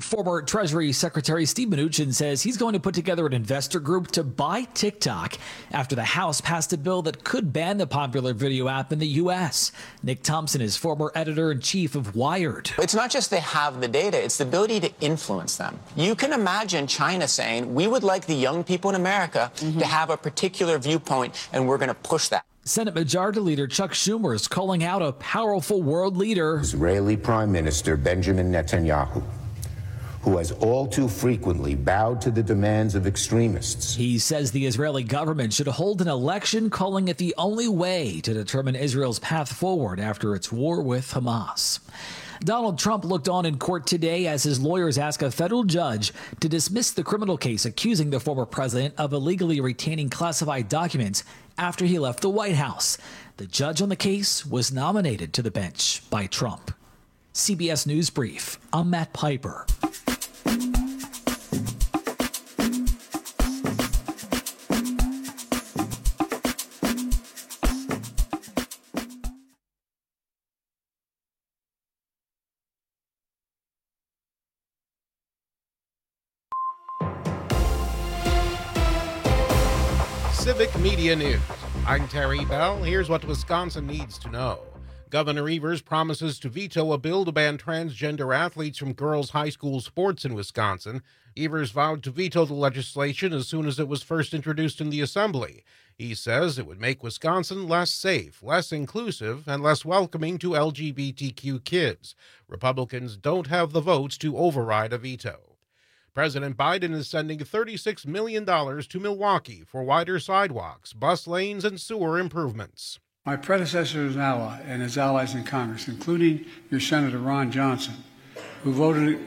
Former Treasury Secretary Steve Mnuchin says he's going to put together an investor group to buy TikTok after the House passed a bill that could ban the popular video app in the U.S. Nick Thompson is former editor-in-chief of Wired. It's not just they have the data, it's the ability to influence them. You can imagine China saying, we would like the young people in America to have a particular viewpoint, and we're going to push that. Senate Majority Leader Chuck Schumer is calling out a powerful world leader. Israeli Prime Minister Benjamin Netanyahu, who has all too frequently bowed to the demands of extremists. He says the Israeli government should hold an election, calling it the only way to determine Israel's path forward after its war with Hamas. Donald Trump looked on in court today as his lawyers ask a federal judge to dismiss the criminal case accusing the former president of illegally retaining classified documents after he left the White House. The judge on the case was nominated to the bench by Trump. CBS News Brief, I'm Matt Piper. Civic Media News. I'm Terry Bell. Here's what Wisconsin needs to know. Governor Evers promises to veto a bill to ban transgender athletes from girls' high school sports in Wisconsin. Evers vowed to veto the legislation as soon as it was first introduced in the Assembly. He says it would make Wisconsin less safe, less inclusive, and less welcoming to LGBTQ kids. Republicans don't have the votes to override a veto. President Biden is sending $36 million to Milwaukee for wider sidewalks, bus lanes, and sewer improvements. My predecessor is an ally and his allies in Congress, including your Senator Ron Johnson, who voted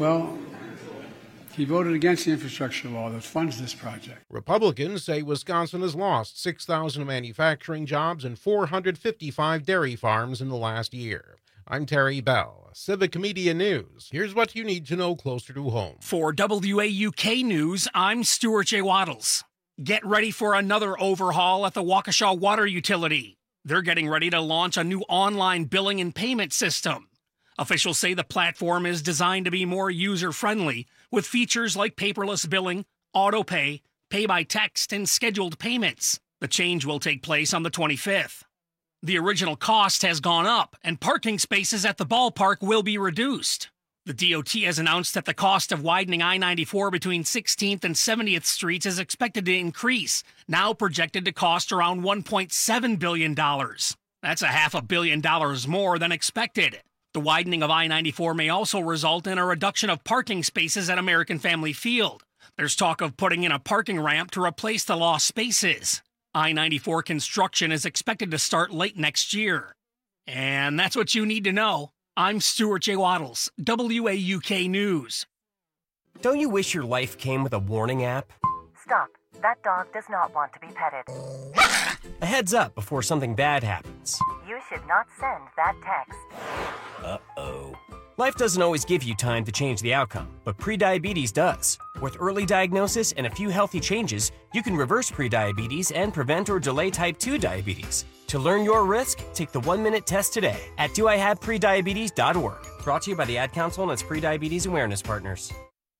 against the infrastructure law that funds this project. Republicans say Wisconsin has lost 6,000 manufacturing jobs and 455 dairy farms in the last year. I'm Terry Bell, Civic Media News. Here's what you need to know closer to home. For WAUK News, I'm Stuart J. Waddles. Get ready for another overhaul at the Waukesha Water Utility. They're getting ready to launch a new online billing and payment system. Officials say the platform is designed to be more user-friendly, with features like paperless billing, auto-pay, pay by text, and scheduled payments. The change will take place on the 25th. The original cost has gone up, and parking spaces at the ballpark will be reduced. The DOT has announced that the cost of widening I-94 between 16th and 70th Streets is expected to increase, now projected to cost around $1.7 billion. That's $500 million more than expected. The widening of I-94 may also result in a reduction of parking spaces at American Family Field. There's talk of putting in a parking ramp to replace the lost spaces. I-94 construction is expected to start late next year. And that's what you need to know. I'm Stuart J. Waddles, WAUK News. Don't you wish your life came with a warning app? Stop. That dog does not want to be petted. A heads up before something bad happens. You should not send that text. Uh-oh. Life doesn't always give you time to change the outcome, but prediabetes does. With early diagnosis and a few healthy changes, you can reverse prediabetes and prevent or delay type 2 diabetes. To learn your risk, take the 1-minute test today at doihaveprediabetes.org. Brought to you by the Ad Council and its prediabetes awareness partners.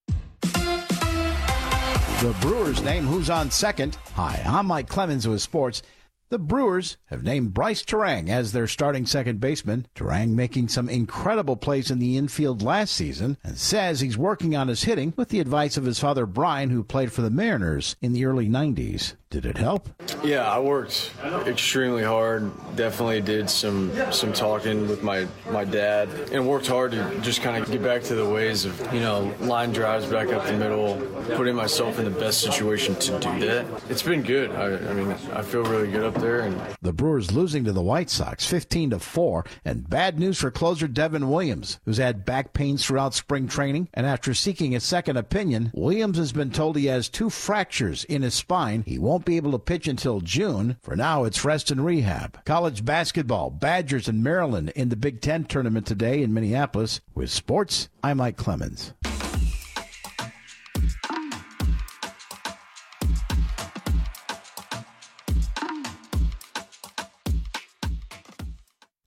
The Brewers name who's on second. Hi, I'm Mike Clemens with sports. The Brewers have named Bryce Turang as their starting second baseman. Turang making some incredible plays in the infield last season and says he's working on his hitting with the advice of his father Brian, who played for the Mariners in the early 90s. Did it help? Yeah, I worked extremely hard. Definitely did some talking with my dad and worked hard to just kind of get back to the ways of, line drives back up the middle, putting myself in the best situation to do that. It's been good. I feel really good up there. And the Brewers losing to the White Sox 15-4, and bad news for closer Devin Williams, who's had back pains throughout spring training. And after seeking a second opinion, Williams has been told he has 2 fractures in his spine. He won't be able to pitch until June. For now, it's rest and rehab. College basketball, Badgers and Maryland in the Big Ten tournament today in Minneapolis. With sports, I'm Mike Clemens.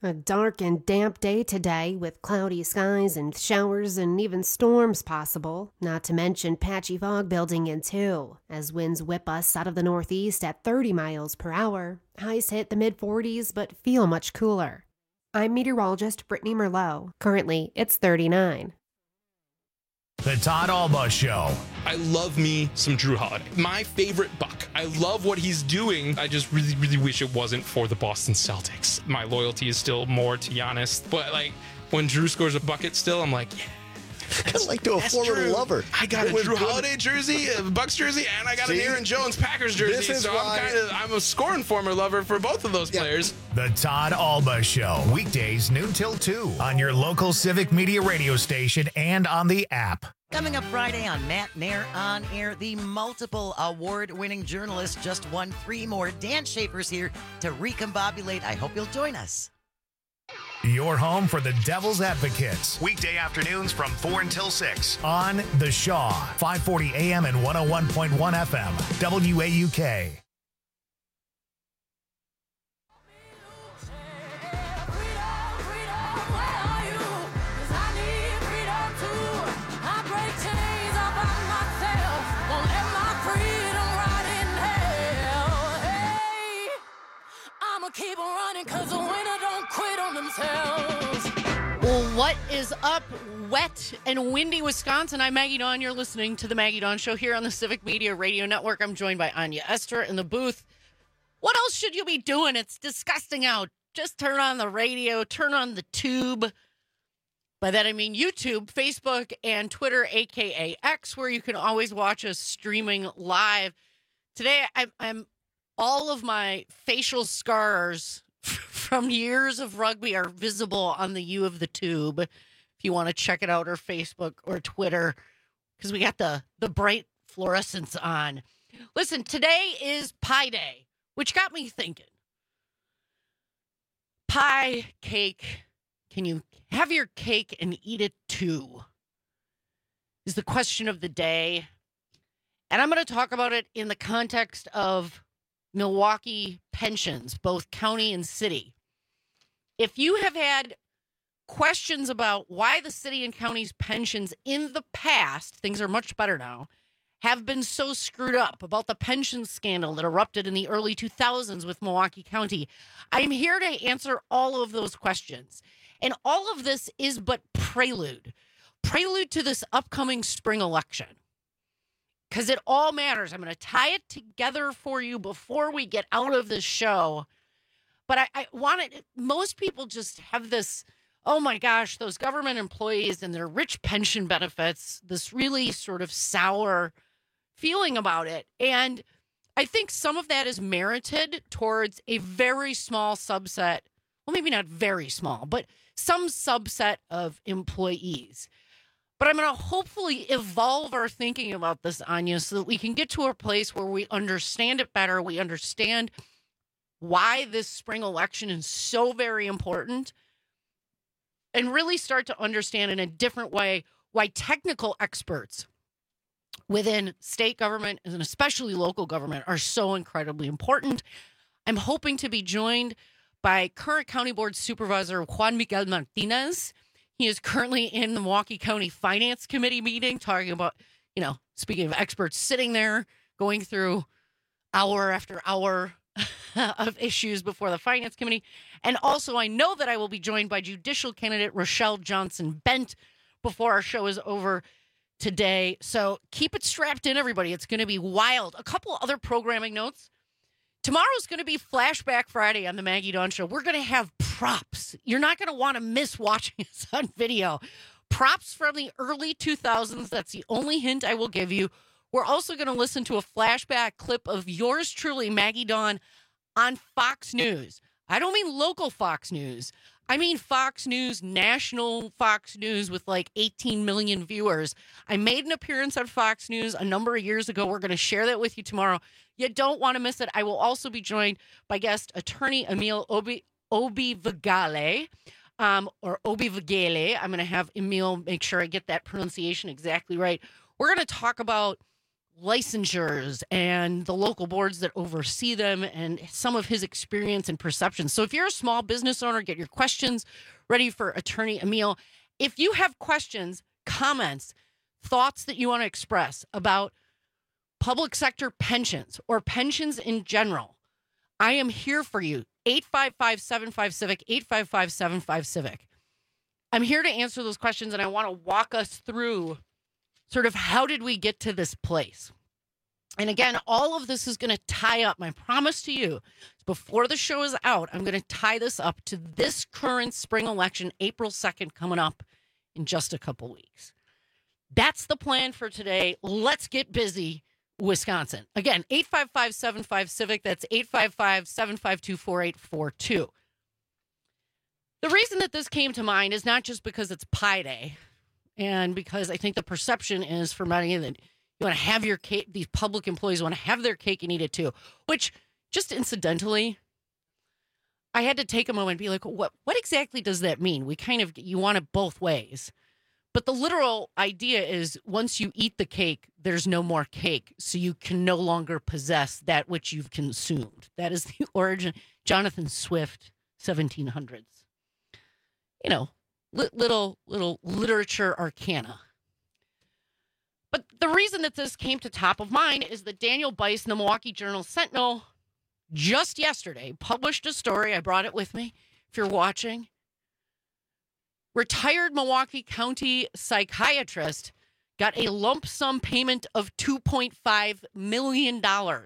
A dark and damp day today with cloudy skies and showers and even storms possible, not to mention patchy fog building in too, as winds whip us out of the northeast at 30 miles per hour. Highs hit the mid-40s but feel much cooler. I'm meteorologist Brittany Merlot. Currently, it's 39. The Todd Alba Show. I love me some Drew Holiday. My favorite Buck. I love what he's doing. I just really, really wish it wasn't for the Boston Celtics. My loyalty is still more to Giannis. But, like, when Drew scores a bucket still, I'm like, yeah. Kind of like to a former lover. I got a Drew Holiday jersey, a Bucks jersey, and I got an Aaron Jones Packers jersey. So I'm a scoring former lover for both of those players. The Todd Alba Show. Weekdays noon till 2 on your local Civic Media radio station and on the app. Coming up Friday on Matt Nair On Air, the multiple award-winning journalist just won 3 more. Dan Schaefer's here to recombobulate. I hope you'll join us. Your home for the Devil's Advocates. Weekday afternoons from 4 until 6 on The Shaw, 540 AM and 101.1 FM, WAUK. Keep running because the winner don't quit on themselves. Well, what is up, wet and windy Wisconsin? I'm Maggie Dawn. You're listening to The Maggie Dawn Show here on the Civic Media Radio Network. I'm joined by Anya Esther in the booth. What else should you be doing? It's disgusting out. Just turn on the radio, turn on the tube. By that, I mean YouTube, Facebook, and Twitter, a.k.a. X, where you can always watch us streaming live. Today, I'm all of my facial scars from years of rugby are visible on the U of the tube. If you want to check it out, or Facebook or Twitter, because we got the bright fluorescence on. Listen, today is Pie Day, which got me thinking. Pie, cake, can you have your cake and eat it too? Is the question of the day. And I'm going to talk about it in the context of Milwaukee pensions, both county and city. If you have had questions about why the city and county's pensions in the past, things are much better now, have been so screwed up, about the pension scandal that erupted in the early 2000s with Milwaukee County, I'm here to answer all of those questions. And all of this is but prelude to this upcoming spring election. Because it all matters. I'm going to tie it together for you before we get out of this show. But I wanted, most people just have this, oh my gosh, those government employees and their rich pension benefits, this really sort of sour feeling about it. And I think some of that is merited towards a very small subset, well, maybe not very small, but some subset of employees. But I'm going to hopefully evolve our thinking about this, Anya, so that we can get to a place where we understand it better. We understand why this spring election is so very important, and really start to understand in a different way why technical experts within state government and especially local government are so incredibly important. I'm hoping to be joined by current County Board Supervisor Juan Miguel Martinez. He is currently in the Milwaukee County Finance Committee meeting, talking about, speaking of experts, sitting there, going through hour after hour of issues before the Finance Committee. And also, I know that I will be joined by judicial candidate Rochelle Johnson-Bent before our show is over today. So keep it strapped in, everybody. It's going to be wild. A couple other programming notes. Tomorrow's going to be Flashback Friday on the Maggie Dawn Show. We're going to have props. You're not going to want to miss watching this on video. Props from the early 2000s. That's the only hint I will give you. We're also going to listen to a flashback clip of yours truly, Maggie Dawn, on Fox News. I don't mean local Fox News. I mean Fox News, national Fox News with like 18 million viewers. I made an appearance on Fox News a number of years ago. We're going to share that with you tomorrow. You don't want to miss it. I will also be joined by guest attorney Emil Obivagale, or Obivagale. I'm going to have Emil make sure I get that pronunciation exactly right. We're going to talk about licensures and the local boards that oversee them and some of his experience and perceptions. So if you're a small business owner, get your questions ready for Attorney Emil. If you have questions, comments, thoughts that you want to express about public sector pensions or pensions in general, I am here for you. 855-75-CIVIC, 855-75-CIVIC. I'm here to answer those questions, and I want to walk us through sort of how did we get to this place. And again, all of this is going to tie up. My promise to you is before the show is out, I'm going to tie this up to this current spring election, April 2nd, coming up in just a couple weeks. That's the plan for today. Let's get busy, Wisconsin. Again, 855-75-CIVIC. That's 855-752-4842. The reason that this came to mind is not just because it's Pi Day and because I think the perception is for many that you want to have your cake, these public employees want to have their cake and eat it too, which just incidentally, I had to take a moment and be like, what exactly does that mean? You want it both ways. But the literal idea is once you eat the cake, there's no more cake. So you can no longer possess that which you've consumed. That is the origin. Jonathan Swift, 1700s. You know, little literature arcana. But the reason that this came to top of mind is that Daniel Bice in the Milwaukee Journal-Sentinel just yesterday published a story. I brought it with me if you're watching. Retired Milwaukee County psychiatrist got a lump sum payment of $2.5 million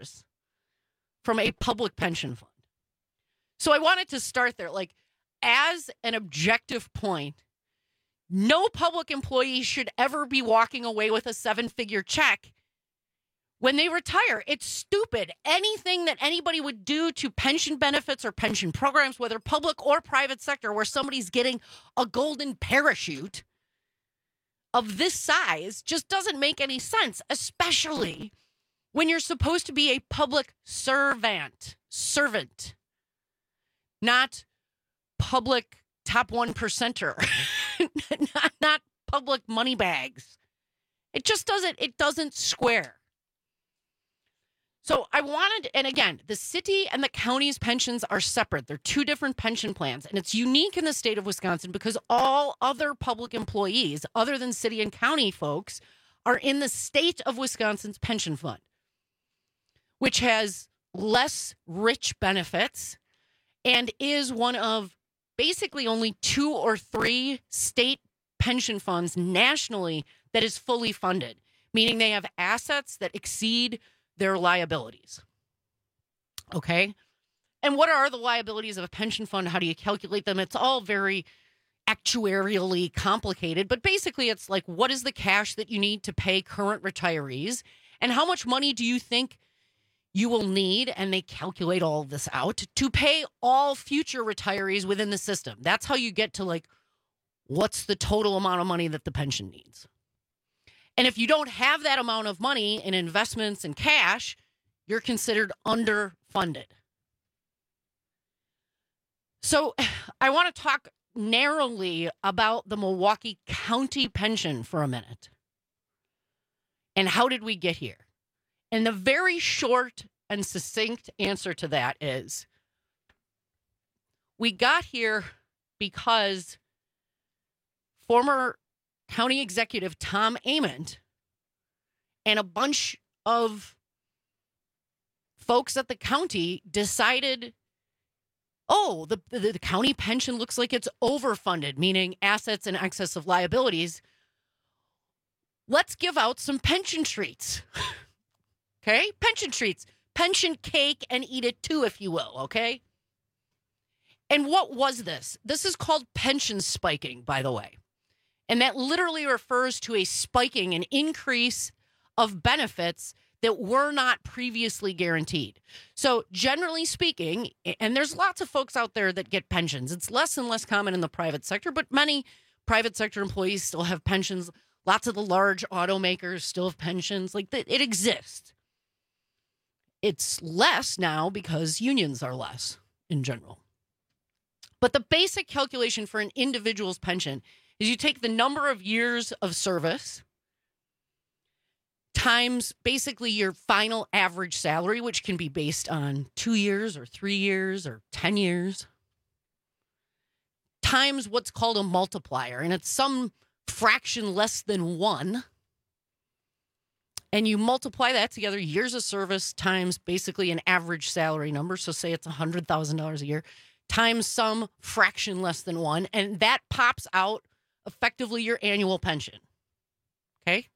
from a public pension fund. So I wanted to start there. Like, as an objective point, no public employee should ever be walking away with a 7-figure check when they retire. It's stupid. Anything that anybody would do to pension benefits or pension programs, whether public or private sector, where somebody's getting a golden parachute of this size just doesn't make any sense, especially when you're supposed to be a public servant, not public top 1%er, not public money bags. It just doesn't square. So I wanted, and again, the city and the county's pensions are separate. They're two different pension plans, and it's unique in the state of Wisconsin because all other public employees, other than city and county folks, are in the state of Wisconsin's pension fund, which has less rich benefits and is one of basically only 2 or 3 state pension funds nationally that is fully funded, meaning they have assets that exceed their liabilities. Okay? And what are the liabilities of a pension fund? How do you calculate them? It's all very actuarially complicated, but basically it's like, what is the cash that you need to pay current retirees? And how much money do you think you will need, and they calculate all of this out, to pay all future retirees within the system. That's how you get to, like, what's the total amount of money that the pension needs. And if you don't have that amount of money in investments and cash, you're considered underfunded. So I want to talk narrowly about the Milwaukee County pension for a minute. And how did we get here? And the very short and succinct answer to that is we got here because former county executive Tom Ament and a bunch of folks at the county decided, the county pension looks like it's overfunded, meaning assets in excess of liabilities. Let's give out some pension treats. Okay? Pension treats. Pension cake and eat it too, if you will, okay? And what was this? This is called pension spiking, by the way. And that literally refers to a spiking, an increase of benefits that were not previously guaranteed. So generally speaking, and there's lots of folks out there that get pensions. It's less and less common in the private sector, but many private sector employees still have pensions. Lots of the large automakers still have pensions. Like, it exists. It's less now because unions are less in general. But the basic calculation for an individual's pension is you take the number of years of service times basically your final average salary, which can be based on 2 years or 3 years or 10 years, times what's called a multiplier. And it's some fraction less than 1. And you multiply that together, years of service times basically an average salary number. So say it's $100,000 a year times some fraction less than 1. And that pops out effectively your annual pension. Okay?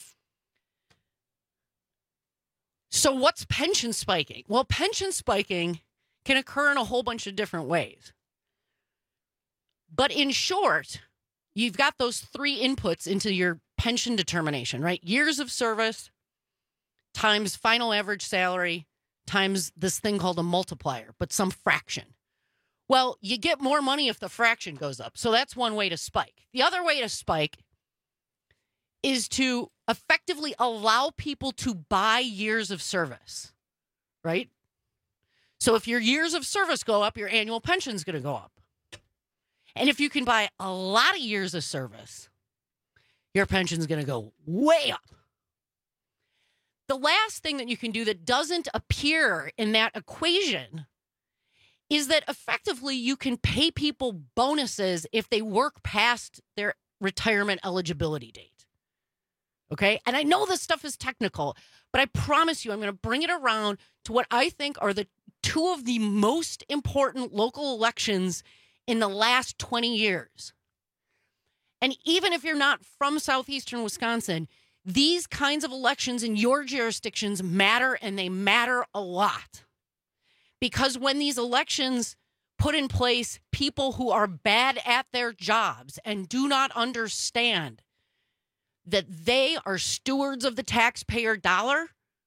So what's pension spiking? Well, pension spiking can occur in a whole bunch of different ways. But in short, you've got those 3 inputs into your pension determination, right? Years of service times final average salary times this thing called a multiplier, but some fraction. Well, you get more money if the fraction goes up. So that's one way to spike. The other way to spike is to effectively allow people to buy years of service, right? So if your years of service go up, your annual pension is going to go up. And if you can buy a lot of years of service, your pension is going to go way up. The last thing that you can do that doesn't appear in that equation is that effectively you can pay people bonuses if they work past their retirement eligibility date. Okay? And I know this stuff is technical, but I promise you I'm going to bring it around to what I think are the 2 of the most important local elections in the last 20 years. And even if you're not from southeastern Wisconsin, these kinds of elections in your jurisdictions matter, and they matter a lot. Because when these elections put in place people who are bad at their jobs and do not understand that they are stewards of the taxpayer dollar,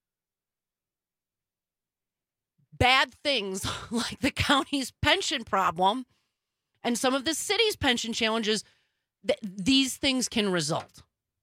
bad things like the county's pension problem and some of the city's pension challenges, these things can result.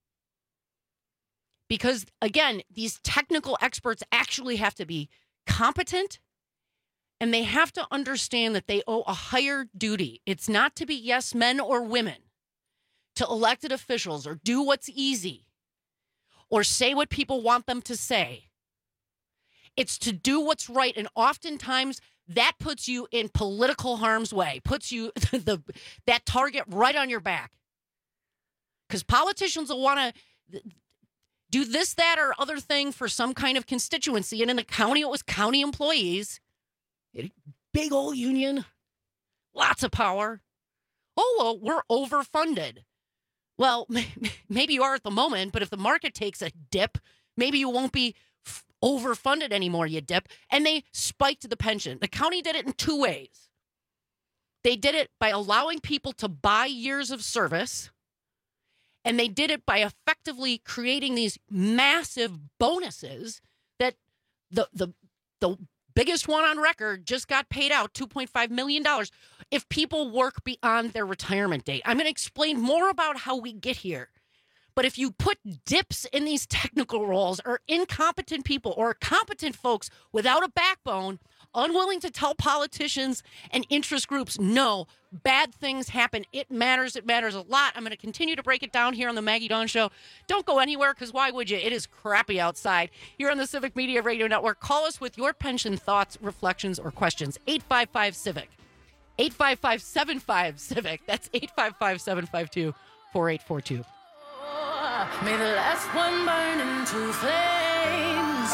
Because, again, these technical experts actually have to be competent, and they have to understand that they owe a higher duty. It's not to be yes men or women to elected officials or do what's easy or say what people want them to say. It's to do what's right, and oftentimes that puts you in political harm's way, puts you that target right on your back. Because politicians will want to do this, that, or other thing for some kind of constituency. And in the county, it was county employees. Big old union. Lots of power. Oh, well, we're overfunded. Well, maybe you are at the moment, but if the market takes a dip, maybe you won't be overfunded anymore, you dip. And they spiked the pension. The county did it in 2 ways. They did it by allowing people to buy years of service, and they did it by effectively creating these massive bonuses that the biggest one on record just got paid out, $2.5 million, if people work beyond their retirement date. I'm going to explain more about how we get here. But if you put dips in these technical roles, or incompetent people or competent folks without a backbone, unwilling to tell politicians and interest groups, no, bad things happen. It matters. It matters a lot. I'm going to continue to break it down here on the Maggie Dawn Show. Don't go anywhere, because why would you? It is crappy outside. Here on the Civic Media Radio Network, call us with your pension thoughts, reflections, or questions. 855-CIVIC. 855-75-CIVIC. That's 855-752-4842. May the last one burn into flames.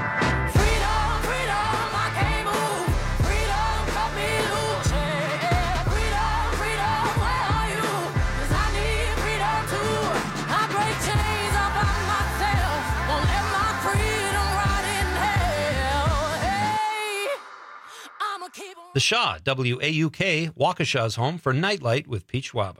The Shaw, WAUK, Waukesha's home for Nightlight with Pete Schwaba.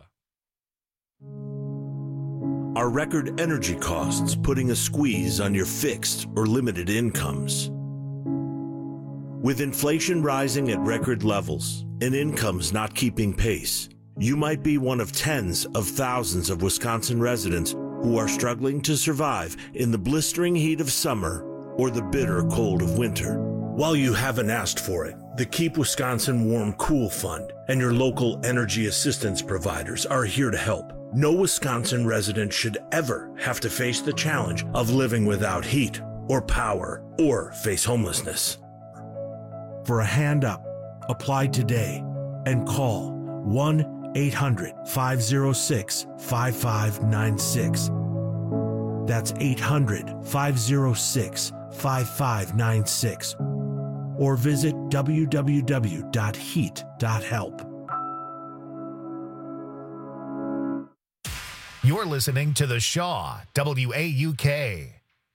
Are record energy costs putting a squeeze on your fixed or limited incomes? With inflation rising at record levels and incomes not keeping pace, you might be one of tens of thousands of Wisconsin residents who are struggling to survive in the blistering heat of summer or the bitter cold of winter. While you haven't asked for it, the Keep Wisconsin Warm Cool Fund and your local energy assistance providers are here to help. No Wisconsin resident should ever have to face the challenge of living without heat or power or face homelessness. For a hand up, apply today and call 1-800-506-5596. That's 800-506-5596. Or visit www.heat.help. You're listening to The Shaw, WAUK.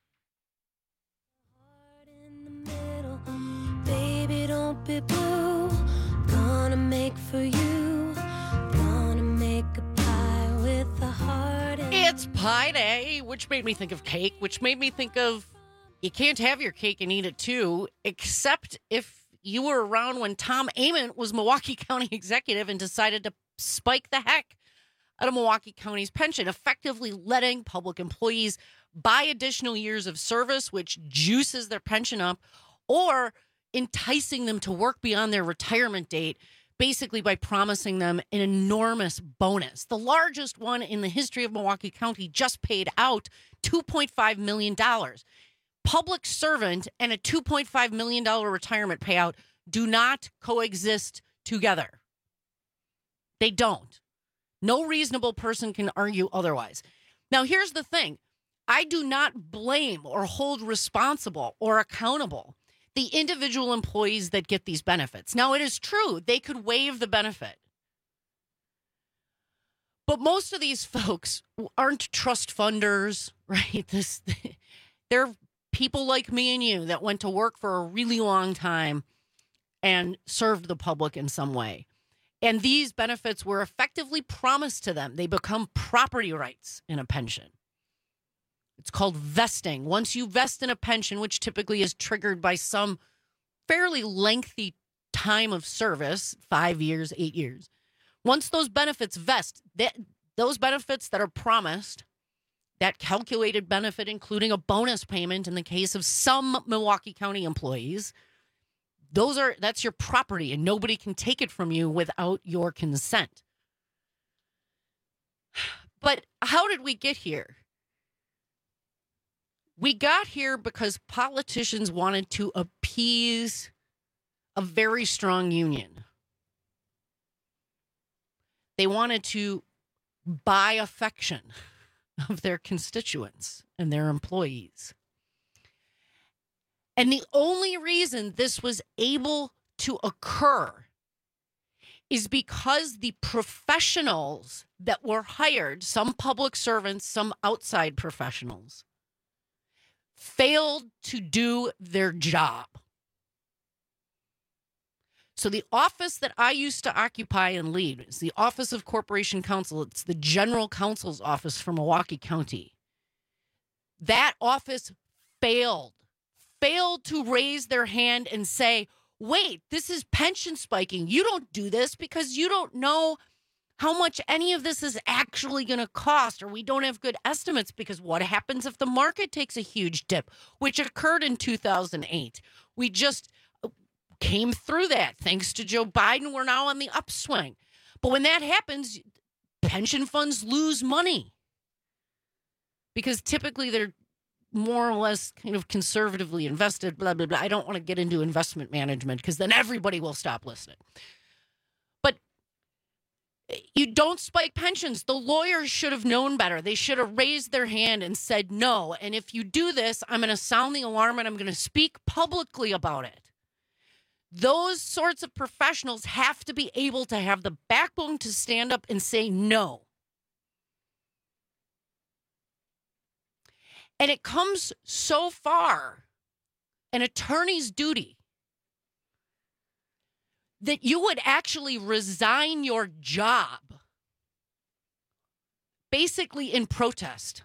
Baby, don't be blue. Gonna make for you. Gonna make a pie with a heart. It's Pie Day, which made me think of cake, which made me think of you can't have your cake and eat it too, except if you were around when Tom Ament was Milwaukee County executive and decided to spike the heck out of Milwaukee County's pension, effectively letting public employees buy additional years of service, which juices their pension up, or enticing them to work beyond their retirement date, basically by promising them an enormous bonus. The largest one in the history of Milwaukee County just paid out $2.5 million. Public servant and a $2.5 million retirement payout do not coexist together. They don't. No reasonable person can argue otherwise. Now, here's the thing. I do not blame or hold responsible or accountable the individual employees that get these benefits. Now, it is true, they could waive the benefit. But most of these folks aren't trust funders, right? They're people like me and you that went to work for a really long time and served the public in some way. And these benefits were effectively promised to them. They become property rights in a pension. It's called vesting. Once you vest in a pension, which typically is triggered by some fairly lengthy time of service, 5 years, 8 years, once those benefits vest, those benefits that are promised, that calculated benefit, including a bonus payment in the case of some Milwaukee County employees, that's your property and nobody can take it from you without your consent. But how did we get here? We got here because politicians wanted to appease a very strong union. They wanted to buy affection of their constituents and their employees. And the only reason this was able to occur is because the professionals that were hired, some public servants, some outside professionals, failed to do their job. So the office that I used to occupy and lead is the Office of Corporation Counsel. It's the General Counsel's office for Milwaukee County. That office failed to raise their hand and say, wait, this is pension spiking. You don't do this because you don't know how much any of this is actually going to cost, or we don't have good estimates, because what happens if the market takes a huge dip, which occurred in 2008? We just came through that. Thanks to Joe Biden, we're now on the upswing. But when that happens, pension funds lose money because typically they're more or less kind of conservatively invested, blah, blah, blah. I don't want to get into investment management because then everybody will stop listening. But you don't spike pensions. The lawyers should have known better. They should have raised their hand and said no. And if you do this, I'm going to sound the alarm and I'm going to speak publicly about it. Those sorts of professionals have to be able to have the backbone to stand up and say no. And it comes so far, an attorney's duty, that you would actually resign your job, basically in protest.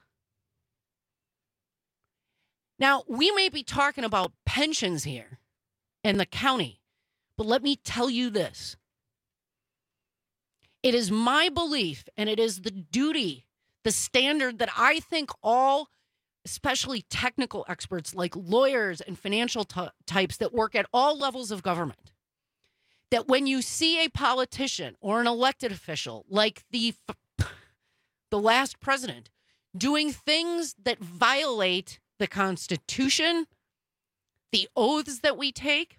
Now, we may be talking about pensions here in the county, but let me tell you this. It is my belief, and it is the duty, the standard that I think all, especially technical experts like lawyers and financial types that work at all levels of government, that when you see a politician or an elected official like the the last president, doing things that violate the Constitution, the oaths that we take,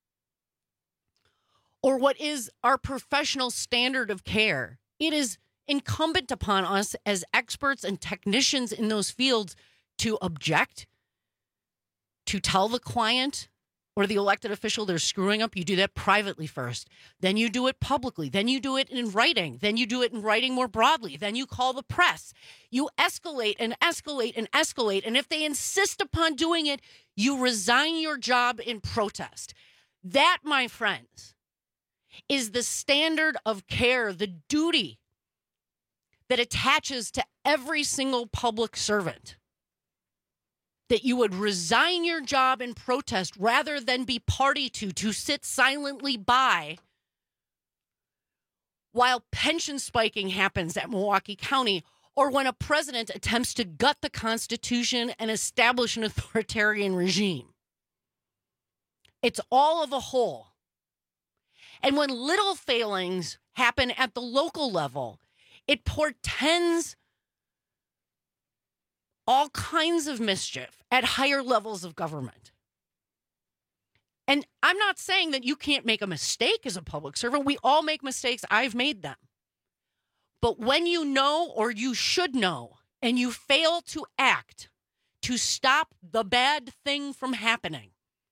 or what is our professional standard of care. It is incumbent upon us as experts and technicians in those fields to object, to tell the client or the elected official they're screwing up. You do that privately first. Then you do it publicly. Then you do it in writing. Then you do it in writing more broadly. Then you call the press. You escalate and escalate and escalate. And if they insist upon doing it, you resign your job in protest. That, my friends, is the standard of care, the duty that attaches to every single public servant. That you would resign your job in protest rather than be party to sit silently by while pension spiking happens at Milwaukee County, or when a president attempts to gut the Constitution and establish an authoritarian regime. It's all of a whole. And when little failings happen at the local level, it portends all kinds of mischief at higher levels of government. And I'm not saying that you can't make a mistake as a public servant. We all make mistakes. I've made them. But when you know, or you should know, and you fail to act to stop the bad thing from happening,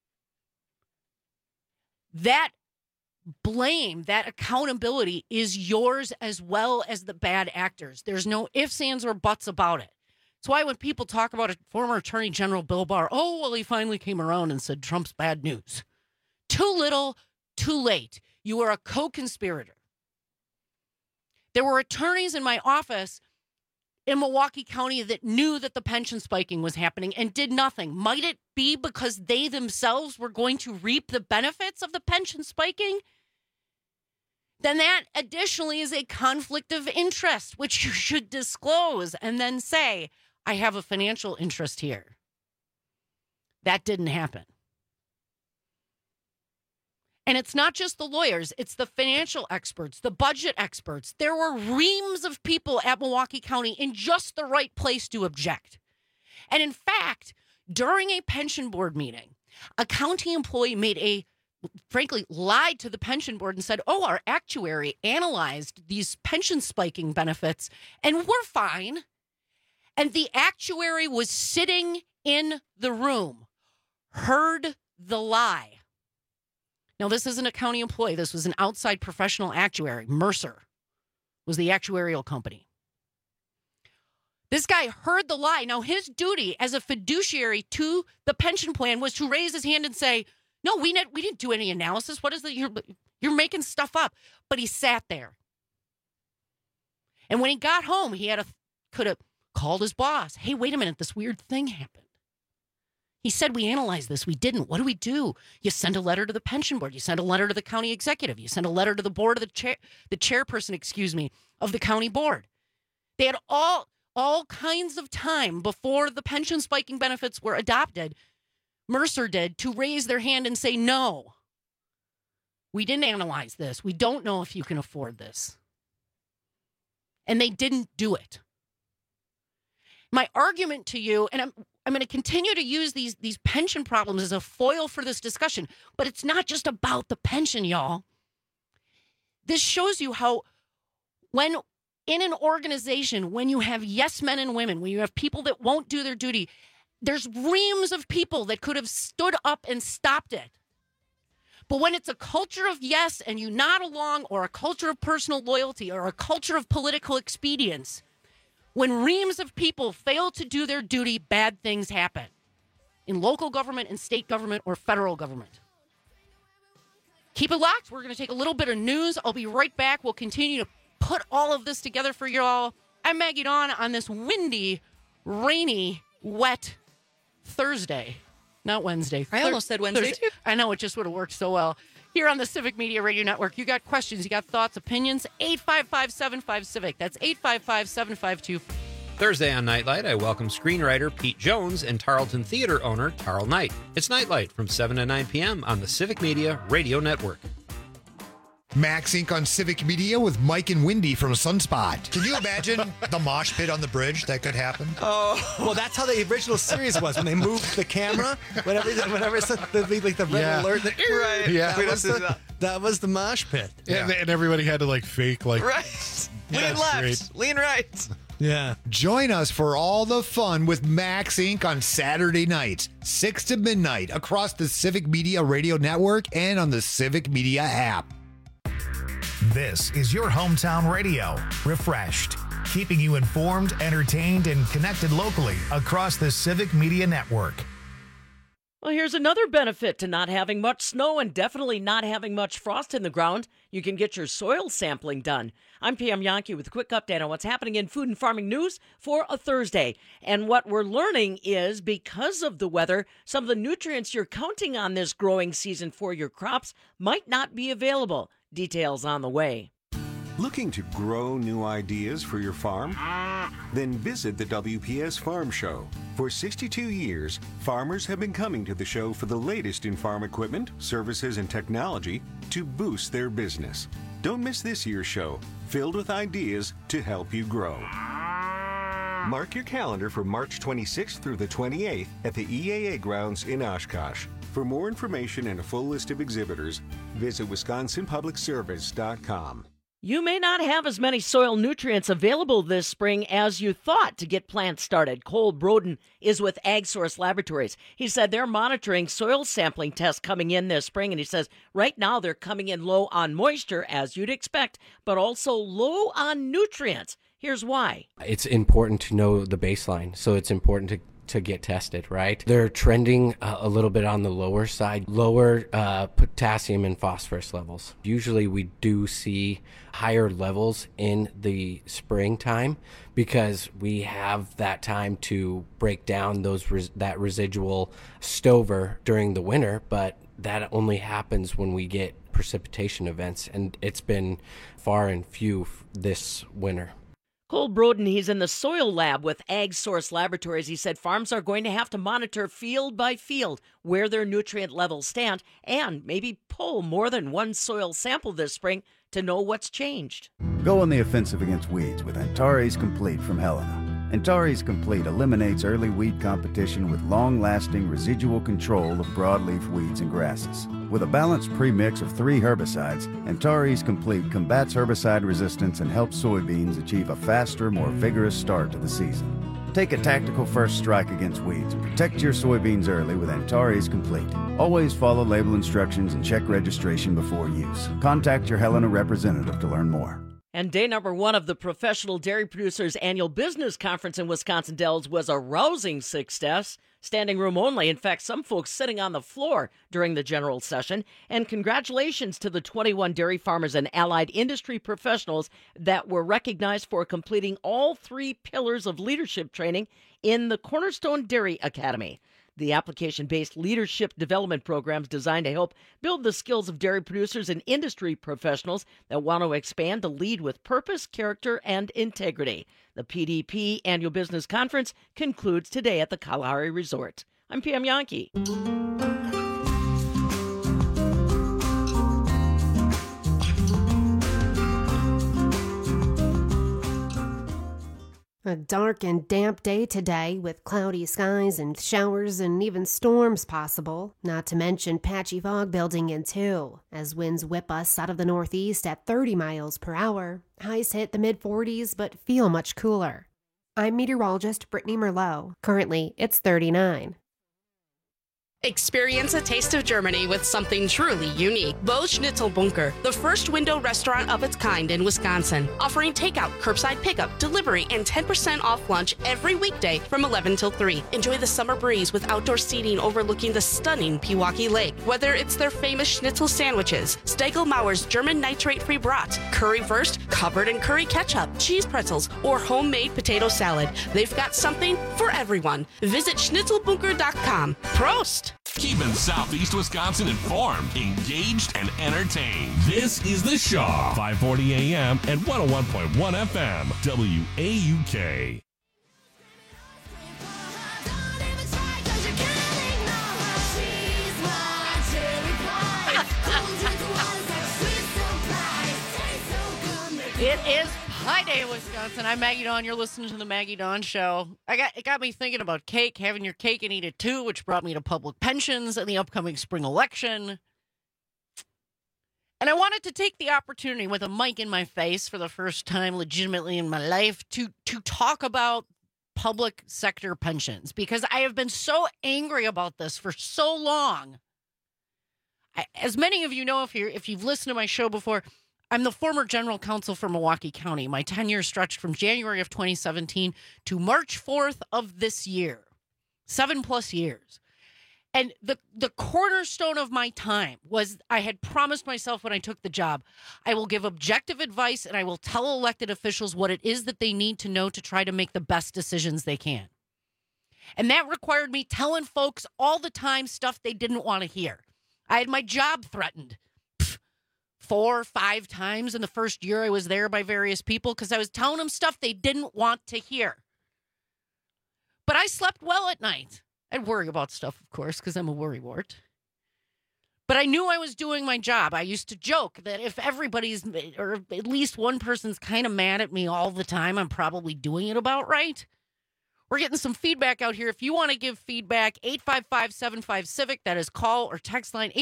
that blame, that accountability is yours as well as the bad actors. There's no ifs, ands, or buts about it. That's why when people talk about it, former Attorney General Bill Barr, oh, well, he finally came around and said Trump's bad news. Too little, too late. You are a co-conspirator. There were attorneys in my office in Milwaukee County that knew that the pension spiking was happening and did nothing. Might it be because they themselves were going to reap the benefits of the pension spiking? Then that additionally is a conflict of interest, which you should disclose and then say, I have a financial interest here. That didn't happen. And it's not just the lawyers, it's the financial experts, the budget experts. There were reams of people at Milwaukee County in just the right place to object. And in fact, during a pension board meeting, a county employee frankly lied to the pension board and said, oh, our actuary analyzed these pension spiking benefits and we're fine. And the actuary was sitting in the room, heard the lie. Now, this isn't a county employee. This was an outside professional actuary. Mercer was the actuarial company. This guy heard the lie. Now, his duty as a fiduciary to the pension plan was to raise his hand and say, no, we didn't do any analysis. What is it? You're making stuff up. But he sat there. And when he got home, he could have called his boss. Hey, wait a minute. This weird thing happened. He said, we analyzed this. We didn't. What do we do? You send a letter to the pension board. You send a letter to the county executive. You send a letter to the board of the chairperson, of the county board. They had all kinds of time before the pension spiking benefits were adopted. Mercer did to raise their hand and say, no, we didn't analyze this. We don't know if you can afford this. And they didn't do it. My argument to you, and I'm going to continue to use these pension problems as a foil for this discussion, but it's not just about the pension, y'all. This shows you how when in an organization, when you have yes men and women, when you have people that won't do their duty, there's reams of people that could have stood up and stopped it. But when it's a culture of yes and you nod along, or a culture of personal loyalty, or a culture of political expedience, when reams of people fail to do their duty, bad things happen in local government and state government or federal government. Keep it locked. We're going to take a little bit of news. I'll be right back. We'll continue to put all of this together for you all. I'm Maggie Dawn on this windy, rainy, wet Thursday. Not Wednesday. I almost said Wednesday, too. I know, it just would have worked so well. Here on the Civic Media Radio Network, you got questions, you got thoughts, opinions, 855-75-CIVIC. That's 855-752. Thursday on Nightlight, I welcome screenwriter Pete Jones and Tarleton Theater owner Tarl Knight. It's Nightlight from 7 to 9 p.m. on the Civic Media Radio Network. Max Inc. on Civic Media with Mike and Wendy from Sunspot. Can you imagine the mosh pit on the bridge that could happen? Oh, well, that's how the original series was when they moved the camera. Whenever it's the red alert. Right. Yeah. That was the mosh pit. Yeah. Yeah. And everybody had to fake Right. Lean left. Great. Lean right. Yeah. Join us for all the fun with Max Inc. on Saturday nights, 6 to midnight, across the Civic Media Radio Network and on the Civic Media app. This is your hometown radio, refreshed, keeping you informed, entertained, and connected locally across the Civic Media Network. Well, here's another benefit to not having much snow and definitely not having much frost in the ground. You can get your soil sampling done. I'm Pam Yankee with a quick update on what's happening in food and farming news for a Thursday. And what we're learning is because of the weather, some of the nutrients you're counting on this growing season for your crops might not be available. Details on the way. Looking to grow new ideas for your farm? Then visit the WPS Farm Show. For 62 years, farmers have been coming to the show for the latest in farm equipment, services, and technology to boost their business. Don't miss this year's show, filled with ideas to help you grow. Mark your calendar for March 26th through the 28th at the EAA grounds in Oshkosh. For more information and a full list of exhibitors, visit WisconsinPublicService.com. You may not have as many soil nutrients available this spring as you thought to get plants started. Cole Broden is with AgSource Laboratories. He said they're monitoring soil sampling tests coming in this spring, and he says right now they're coming in low on moisture, as you'd expect, but also low on nutrients. Here's why. It's important to know the baseline, so it's important to get tested, right? They're trending a little bit on the lower side, lower potassium and phosphorus levels. Usually we do see higher levels in the springtime because we have that time to break down that residual stover during the winter, but that only happens when we get precipitation events, and it's been far and few this winter. Cole Broden, he's in the soil lab with AgSource Laboratories. He said farms are going to have to monitor field by field where their nutrient levels stand and maybe pull more than one soil sample this spring to know what's changed. Go on the offensive against weeds with Antares Complete from Helena. Antares Complete eliminates early weed competition with long-lasting residual control of broadleaf weeds and grasses. With a balanced premix of 3 herbicides, Antares Complete combats herbicide resistance and helps soybeans achieve a faster, more vigorous start to the season. Take a tactical first strike against weeds and protect your soybeans early with Antares Complete. Always follow label instructions and check registration before use. Contact your Helena representative to learn more. And day number 1 of the Professional Dairy Producers Annual Business Conference in Wisconsin Dells was a rousing success. Standing room only. In fact, some folks sitting on the floor during the general session. And congratulations to the 21 dairy farmers and allied industry professionals that were recognized for completing all 3 pillars of leadership training in the Cornerstone Dairy Academy. The application-based leadership development programs designed to help build the skills of dairy producers and industry professionals that want to expand to lead with purpose, character, and integrity. The PDP Annual Business Conference concludes today at the Kalahari Resort. I'm Pam Yankee. A dark and damp day today with cloudy skies and showers and even storms possible, not to mention patchy fog building in too, as winds whip us out of the northeast at 30 miles per hour. Highs hit the mid-40s but feel much cooler. I'm meteorologist Brittany Merlot. Currently, it's 39. Experience a taste of Germany with something truly unique. Bo Schnitzelbunker, the first window restaurant of its kind in Wisconsin, offering takeout, curbside pickup, delivery, and 10% off lunch every weekday from 11 till 3. Enjoy the summer breeze with outdoor seating overlooking the stunning Pewaukee Lake. Whether it's their famous schnitzel sandwiches, Stegelmauer's German nitrate-free brat, currywurst covered in curry ketchup, cheese pretzels, or homemade potato salad, they've got something for everyone. Visit schnitzelbunker.com. Prost! Keeping Southeast Wisconsin informed, engaged, and entertained. This is The Shaw, 540 AM and 101.1 FM, WAUK. It is Pie Day, Wisconsin. I'm Maggie Dawn. You're listening to the Maggie Dawn Show. It got me thinking about cake, having your cake and eat it too, which brought me to public pensions and the upcoming spring election. And I wanted to take the opportunity with a mic in my face for the first time legitimately in my life to talk about public sector pensions, because I have been so angry about this for so long. As many of you know, if you've listened to my show before, I'm the former general counsel for Milwaukee County. My tenure stretched from January of 2017 to March 4th of this year. 7+ years. And the cornerstone of my time was I had promised myself when I took the job, I will give objective advice and I will tell elected officials what it is that they need to know to try to make the best decisions they can. And that required me telling folks all the time stuff they didn't want to hear. I had my job threatened 4 or 5 times in the first year I was there by various people because I was telling them stuff they didn't want to hear. But I slept well at night. I'd worry about stuff, of course, because I'm a worrywart. But I knew I was doing my job. I used to joke that if everybody's, or at least one person's kind of mad at me all the time, I'm probably doing it about right. We're getting some feedback out here. If you want to give feedback, 855-75-CIVIC, that is call or text line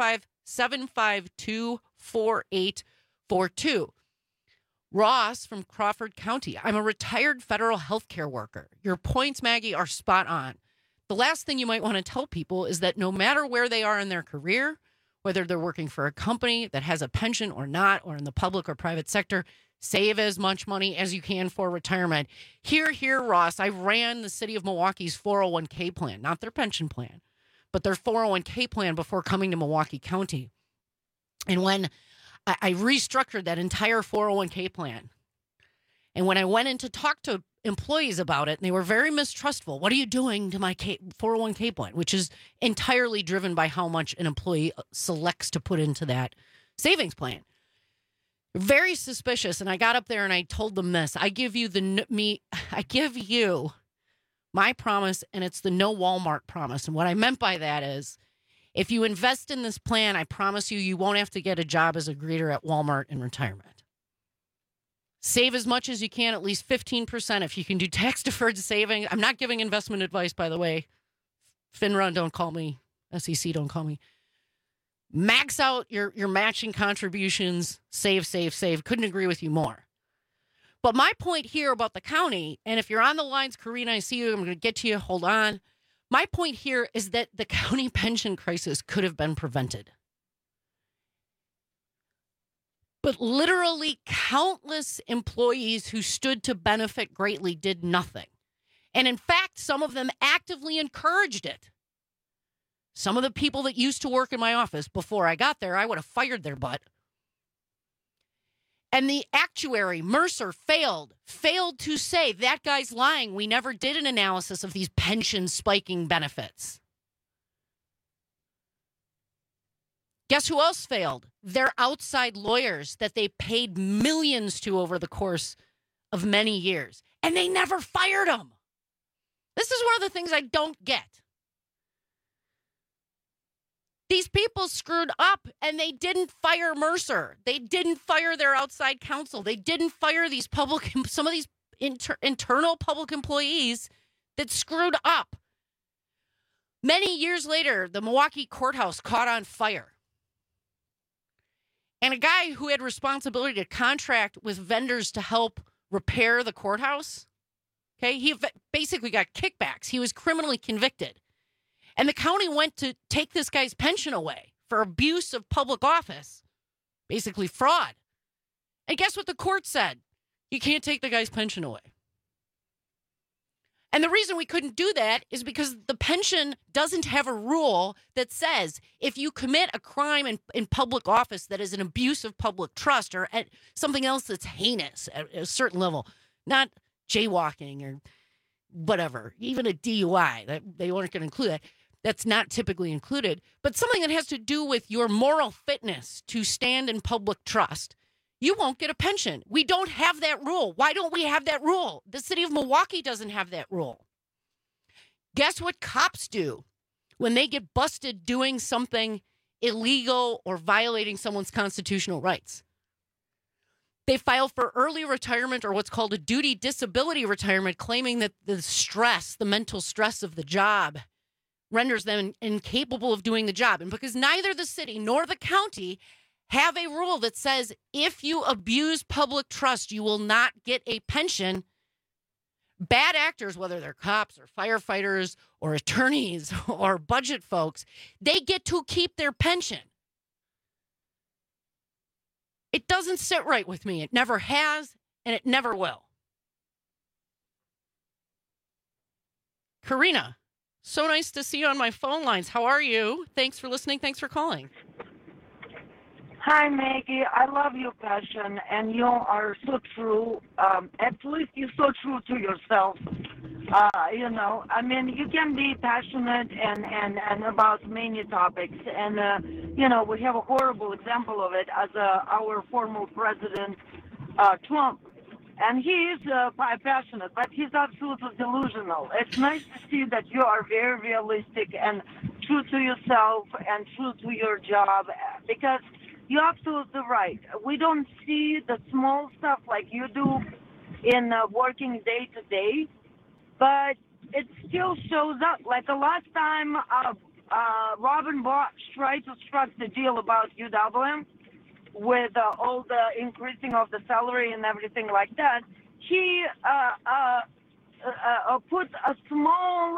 855-752-4842. Ross from Crawford County. I'm a retired federal health care worker. Your points, Maggie, are spot on. The last thing you might want to tell people is that no matter where they are in their career, whether they're working for a company that has a pension or not, or in the public or private sector, save as much money as you can for retirement. Here, Ross, I ran the city of Milwaukee's 401k plan, not their pension plan, but their 401k plan before coming to Milwaukee County. And when I restructured that entire 401k plan, and when I went in to talk to employees about it, and they were very mistrustful. What are you doing to my 401k plan? Which is entirely driven by how much an employee selects to put into that savings plan. Very suspicious. And I got up there and I told them this. I give you my promise, and it's the no Walmart promise. And what I meant by that is, if you invest in this plan, I promise you won't have to get a job as a greeter at Walmart in retirement. Save as much as you can, at least 15%. If you can do tax-deferred saving. I'm not giving investment advice, by the way. FINRA, don't call me. SEC, don't call me. Max out your matching contributions. Save. Couldn't agree with you more. But my point here about the county, and if you're on the lines, Karina, I see you. I'm going to get to you. Hold on. My point here is that the county pension crisis could have been prevented. But literally countless employees who stood to benefit greatly did nothing. And in fact, some of them actively encouraged it. Some of the people that used to work in my office before I got there, I would have fired their butt. And the actuary, Mercer, failed to say, that guy's lying. We never did an analysis of these pension spiking benefits. Guess who else failed? Their outside lawyers that they paid millions to over the course of many years. And they never fired them. This is one of the things I don't get. These people screwed up and they didn't fire Mercer. They didn't fire their outside counsel. They didn't fire some of these internal public employees that screwed up. Many years later, the Milwaukee courthouse caught on fire. And a guy who had responsibility to contract with vendors to help repair the courthouse, okay, he basically got kickbacks. He was criminally convicted. And the county went to take this guy's pension away for abuse of public office, basically fraud. And guess what the court said? You can't take the guy's pension away. And the reason we couldn't do that is because the pension doesn't have a rule that says if you commit a crime in public office that is an abuse of public trust or at something else that's heinous at a certain level, not jaywalking or whatever, even a DUI, that they weren't going to include that. That's not typically included, but something that has to do with your moral fitness to stand in public trust, you won't get a pension. We don't have that rule. Why don't we have that rule? The city of Milwaukee doesn't have that rule. Guess what cops do when they get busted doing something illegal or violating someone's constitutional rights? They file for early retirement or what's called a duty disability retirement, claiming that the stress, the mental stress of the job renders them incapable of doing the job. And because neither the city nor the county have a rule that says if you abuse public trust, you will not get a pension, bad actors, whether they're cops or firefighters or attorneys or budget folks, they get to keep their pension. It doesn't sit right with me. It never has, and it never will. Karina, so nice to see you on my phone lines. How are you? Thanks for listening. Thanks for calling. Hi, Maggie. I love your passion, and you are so true. At least you're so true to yourself. I mean, you can be passionate and about many topics. And, we have a horrible example of it as our former president, Trump. And he is passionate, but he's absolutely delusional. It's nice to see that you are very realistic and true to yourself and true to your job, because you're absolutely right. We don't see the small stuff like you do in working day to day, but it still shows up. Like the last time Robin Bosch tried to strike the deal about UWM with all the increasing of the salary and everything like that, he put a small,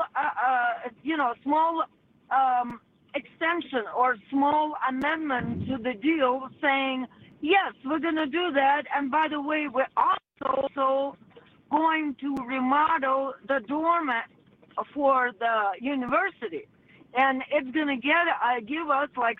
extension or small amendment to the deal saying, yes, we're going to do that. And by the way, we're also going to remodel the dorm for the university. And it's going to give us like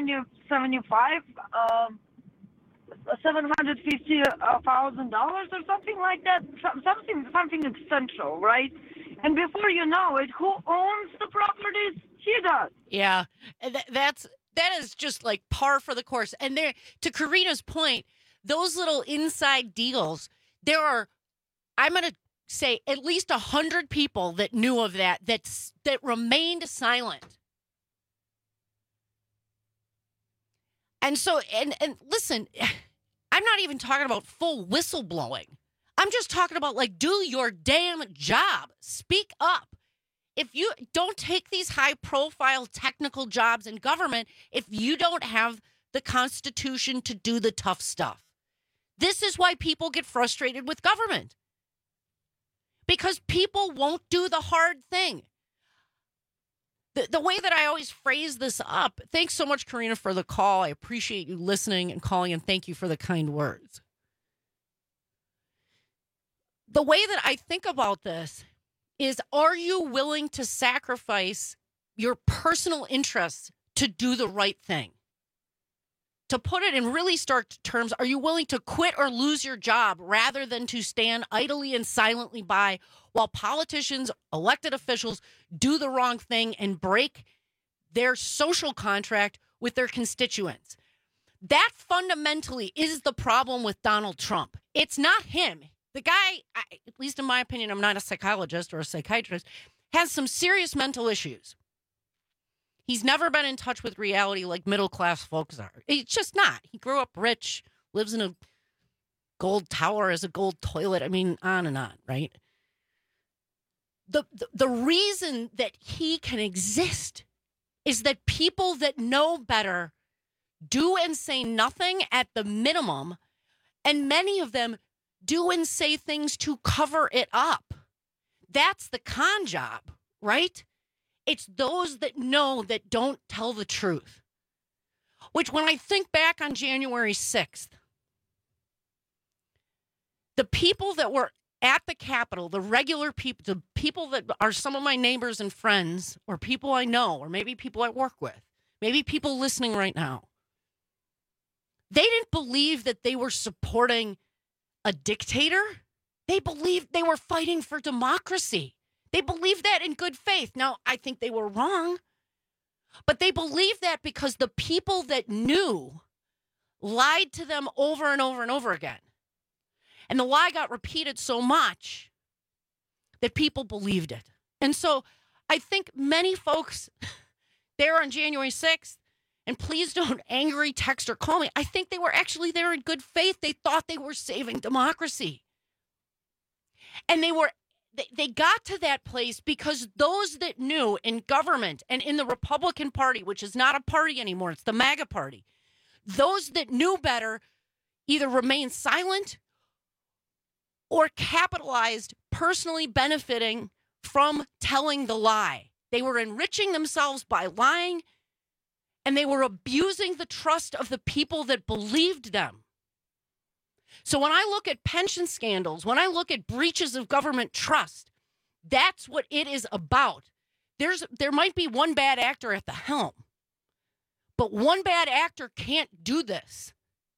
$750,000 or something like that. Something essential, right? And before you know it, who owns the properties? He does. Yeah, that is just like par for the course. And there, to Karina's point, those little inside deals, there are, I'm going to say, at least 100 people that knew of that remained silent. And so, and listen, I'm not even talking about full whistleblowing. I'm just talking about, like, do your damn job. Speak up. If you don't take these high-profile technical jobs in government, if you don't have the Constitution to do the tough stuff. This is why people get frustrated with government. Because people won't do the hard thing. The way that I always phrase this up, thanks so much, Karina, for the call. I appreciate you listening and calling, and thank you for the kind words. The way that I think about this is, are you willing to sacrifice your personal interests to do the right thing? To put it in really stark terms, are you willing to quit or lose your job rather than to stand idly and silently by while politicians, elected officials do the wrong thing and break their social contract with their constituents? That fundamentally is the problem with Donald Trump. It's not him. The guy, at least in my opinion, I'm not a psychologist or a psychiatrist, has some serious mental issues. He's never been in touch with reality like middle-class folks are. He's just not. He grew up rich, lives in a gold tower, has a gold toilet. I mean, on and on, right? The reason that he can exist is that people that know better do and say nothing at the minimum, and many of them do and say things to cover it up. That's the con job, right? It's those that know that don't tell the truth. Which, when I think back on January 6th, the people that were at the Capitol, the regular people, the people that are some of my neighbors and friends, or people I know, or maybe people I work with, maybe people listening right now, they didn't believe that they were supporting a dictator. They believed they were fighting for democracy. They believed that in good faith. Now, I think they were wrong, but they believed that because the people that knew lied to them over and over and over again. And the lie got repeated so much that people believed it. And so I think many folks there on January 6th And please don't angry text or call me. I think they were actually there in good faith. They thought they were saving democracy. And they got to that place because those that knew in government and in the Republican Party, which is not a party anymore, it's the MAGA party, those that knew better either remained silent or capitalized, personally benefiting from telling the lie. They were enriching themselves by lying, and they were abusing the trust of the people that believed them. So when I look at pension scandals, when I look at breaches of government trust, that's what it is about. There might be one bad actor at the helm, but one bad actor can't do this.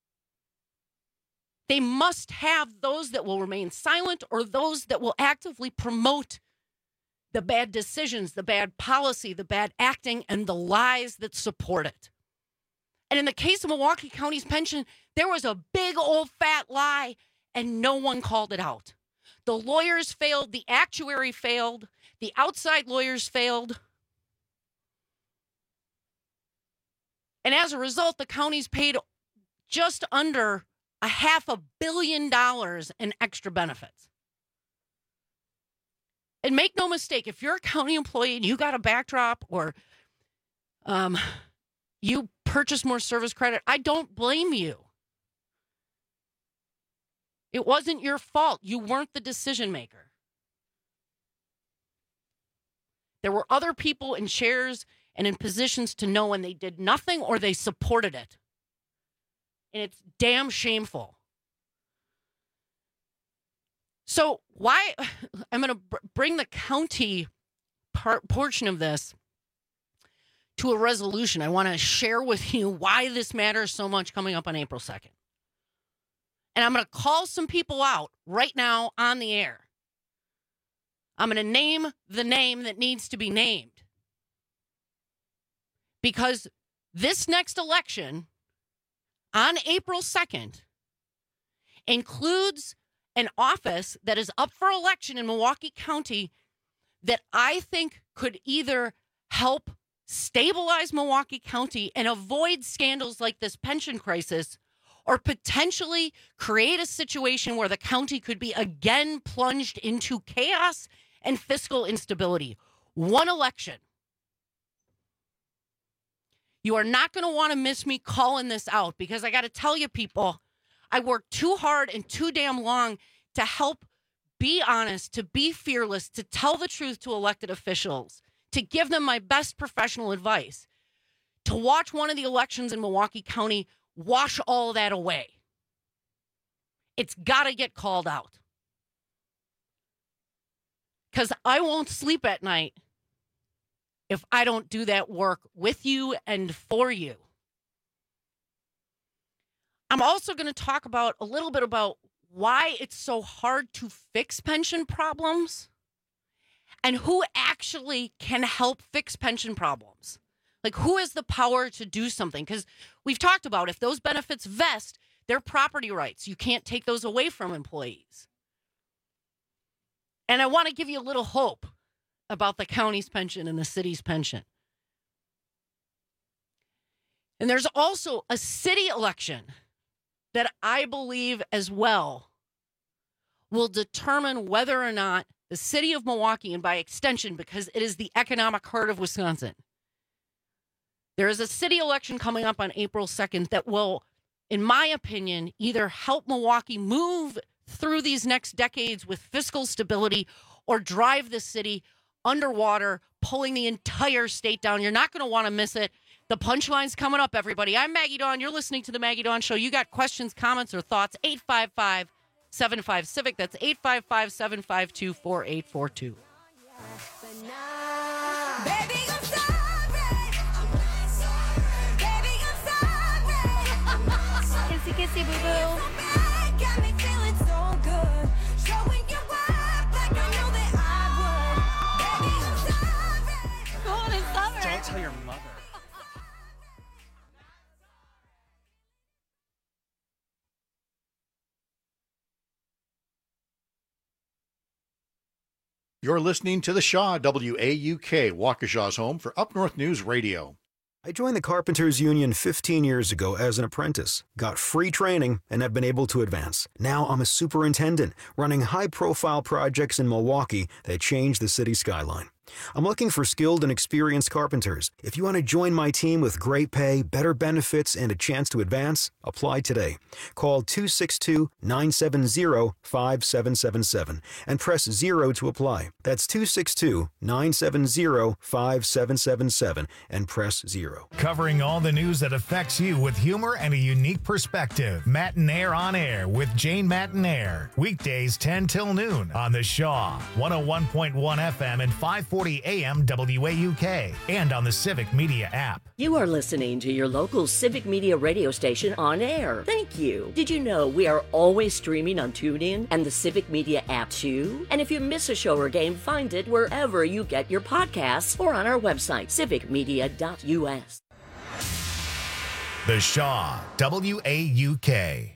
They must have those that will remain silent or those that will actively promote the bad decisions, the bad policy, the bad acting, and the lies that support it. And in the case of Milwaukee County's pension, there was a big old fat lie, and no one called it out. The lawyers failed, the actuary failed, the outside lawyers failed. And as a result, the county's paid just under $500 million in extra benefits. And make no mistake, if you're a county employee and you got a backdrop or you purchase more service credit, I don't blame you. It wasn't your fault. You weren't the decision maker. There were other people in chairs and in positions to know when they did nothing or they supported it. And it's damn shameful. So why I'm going to bring the county portion of this to a resolution. I want to share with you why this matters so much coming up on April 2nd. And I'm going to call some people out right now on the air. I'm going to name the name that needs to be named. Because this next election on April 2nd includes an office that is up for election in Milwaukee County that I think could either help stabilize Milwaukee County and avoid scandals like this pension crisis, or potentially create a situation where the county could be again plunged into chaos and fiscal instability. One election. You are not going to want to miss me calling this out, because I got to tell you, people, I worked too hard and too damn long to help be honest, to be fearless, to tell the truth to elected officials, to give them my best professional advice, to watch one of the elections in Milwaukee County wash all that away. It's got to get called out. Because I won't sleep at night if I don't do that work with you and for you. I'm also going to talk about a little bit about why it's so hard to fix pension problems and who actually can help fix pension problems. Like, who has the power to do something? Because we've talked about if those benefits vest, they're property rights. You can't take those away from employees. And I want to give you a little hope about the county's pension and the city's pension. And there's also a city election that I believe as well will determine whether or not the city of Milwaukee, and by extension, because it is the economic heart of Wisconsin, there is a city election coming up on April 2nd that will, in my opinion, either help Milwaukee move through these next decades with fiscal stability or drive the city underwater, pulling the entire state down. You're not going to want to miss it. The punchline's coming up, everybody. I'm Maggie Dawn. You're listening to The Maggie Dawn Show. You got questions, comments, or thoughts? 855-75-CIVIC. That's 855-752-4842. Kissy, kissy, boo-boo. Don't tell your mother. You're listening to The Shaw, WAUK, Waukesha's home for Up North News Radio. I joined the Carpenters Union 15 years ago as an apprentice, got free training, and have been able to advance. Now I'm a superintendent, running high-profile projects in Milwaukee that change the city skyline. I'm looking for skilled and experienced carpenters. If you want to join my team with great pay, better benefits, and a chance to advance, apply today. Call 262-970-5777 and press 0 to apply. That's 262-970-5777 and press 0. Covering all the news that affects you with humor and a unique perspective. Matt and Air on Air with Jane Matt and Air. Weekdays 10 till noon on the Shaw, 101.1 FM and 540 AM WAUK, and on the Civic Media app. You are listening to your local Civic Media radio station on air. Thank you. Did you know we are always streaming on TuneIn and the Civic Media app too? And if you miss a show or game, find it wherever you get your podcasts or on our website, civicmedia.us. The Shaw, WAUK.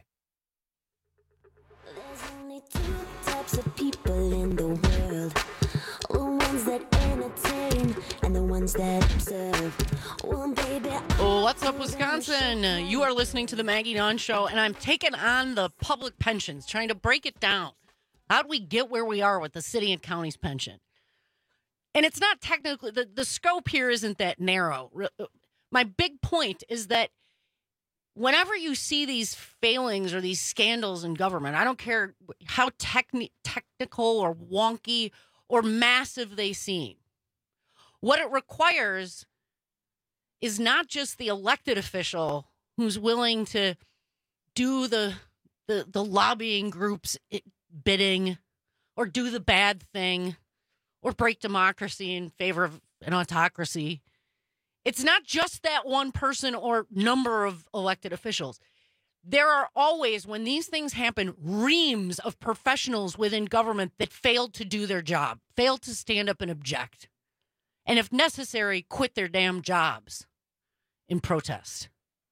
There's only two types of people in the world. The ones that entertain and the ones that observe. Well, baby, What's up, Wisconsin? You are listening to the Maggie Dawn Show, and I'm taking on the public pensions, trying to break it down. How'd we get where we are with the city and county's pension? And it's not technically, the scope here isn't that narrow. My big point is that whenever you see these failings or these scandals in government, I don't care how technical or wonky or massive they seem. What it requires is not just the elected official who's willing to do the lobbying group's bidding or do the bad thing or break democracy in favor of an autocracy. It's not just that one person or number of elected officials. There are always, when these things happen, reams of professionals within government that failed to do their job, failed to stand up and object, and if necessary, quit their damn jobs in protest.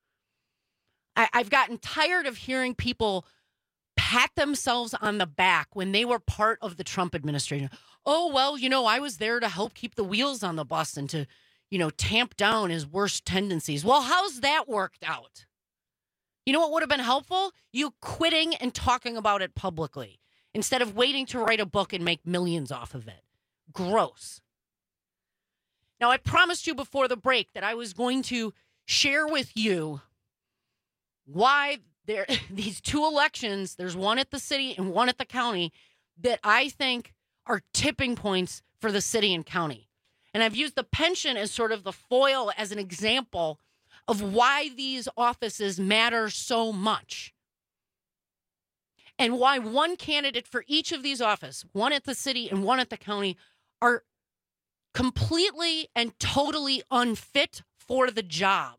I've gotten tired of hearing people pat themselves on the back when they were part of the Trump administration. Oh, well, I was there to help keep the wheels on the bus and to, tamp down his worst tendencies. Well, how's that worked out? You know what would have been helpful? You quitting and talking about it publicly instead of waiting to write a book and make millions off of it. Gross. Now, I promised you before the break that I was going to share with you why these two elections, there's one at the city and one at the county, that I think are tipping points for the city and county. And I've used the pension as sort of the foil as an example of why these offices matter so much. And why one candidate for each of these offices, one at the city and one at the county, are completely and totally unfit for the job.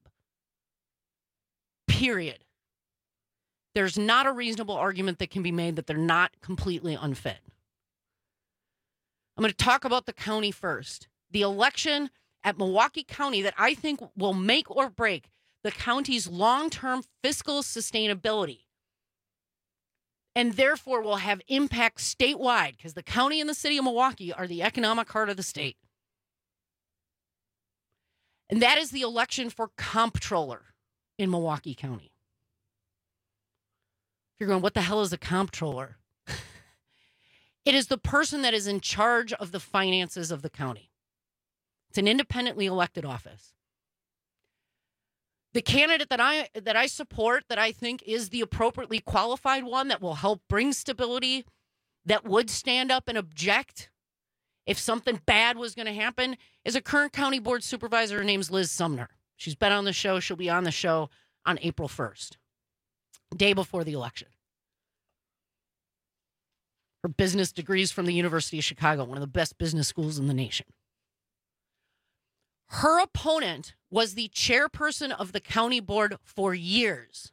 Period. There's not a reasonable argument that can be made that they're not completely unfit. I'm going to talk about the county first. The election at Milwaukee County that I think will make or break the county's long-term fiscal sustainability, and therefore will have impact statewide, because the county and the city of Milwaukee are the economic heart of the state. And that is the election for comptroller in Milwaukee County. If you're going, what the hell is a comptroller? It is the person that is in charge of the finances of the county. It's an independently elected office. The candidate that I support, that I think is the appropriately qualified one that will help bring stability, that would stand up and object if something bad was going to happen, is a current county board supervisor. Her name's Liz Sumner. She's been on the show. She'll be on the show on April 1st, day before the election. Her business degrees from the University of Chicago, one of the best business schools in the nation. Her opponent was the chairperson of the county board for years.